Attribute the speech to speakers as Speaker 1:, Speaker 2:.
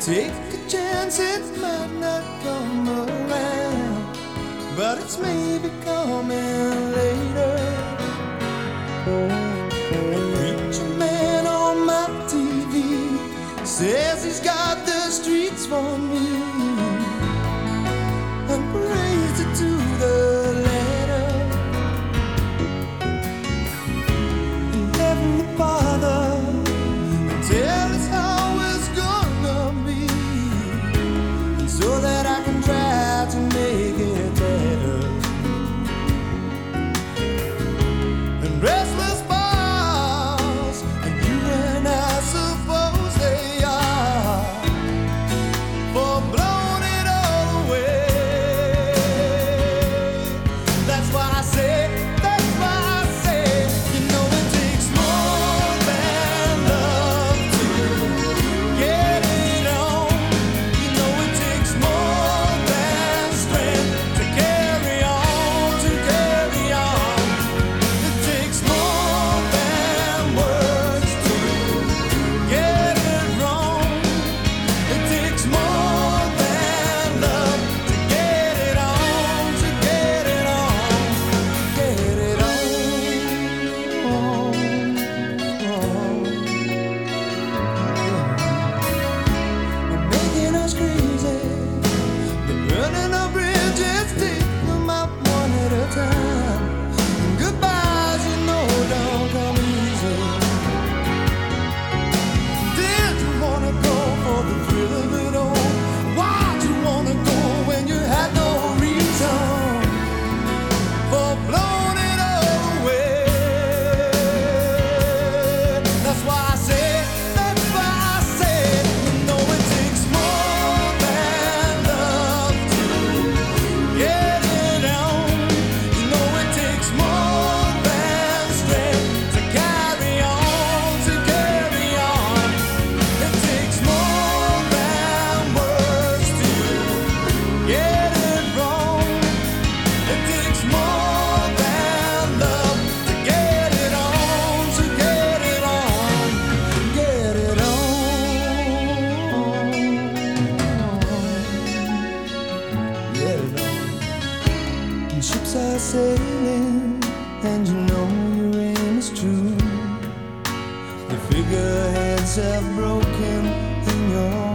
Speaker 1: Take a chance, it might not come around, but it's maybe coming later. A preacher man on my TV says he's got the streets for me, and praise it to the letter. And Heavenly Father, tell us how it's gonna be, so that I can try to make it better. And restless bars, and you and I suppose they are, for blowing it all away. That's why I say, you know it takes more than love to get it on. You know it takes more than strength to carry on, to carry on. It takes more than words to get it wrong. It takes more than love to get it on, to get it on, get it on. You're making us crazy. You're burning our bridges, take them out one at a time. And goodbyes, you know, don't come easy. Did you wanna go for the thrill of it all? Why'd you wanna go when you had no reason for blowing it all away? That's why I say, you know it takes more than love to get it on. You know it takes more than strength to carry on, to carry on. It takes more than words to get it wrong. It takes more than love to get it on, to get it on, get it on. Get it on. And ships are sailing, and you know your aim is true. The figureheads have broken in your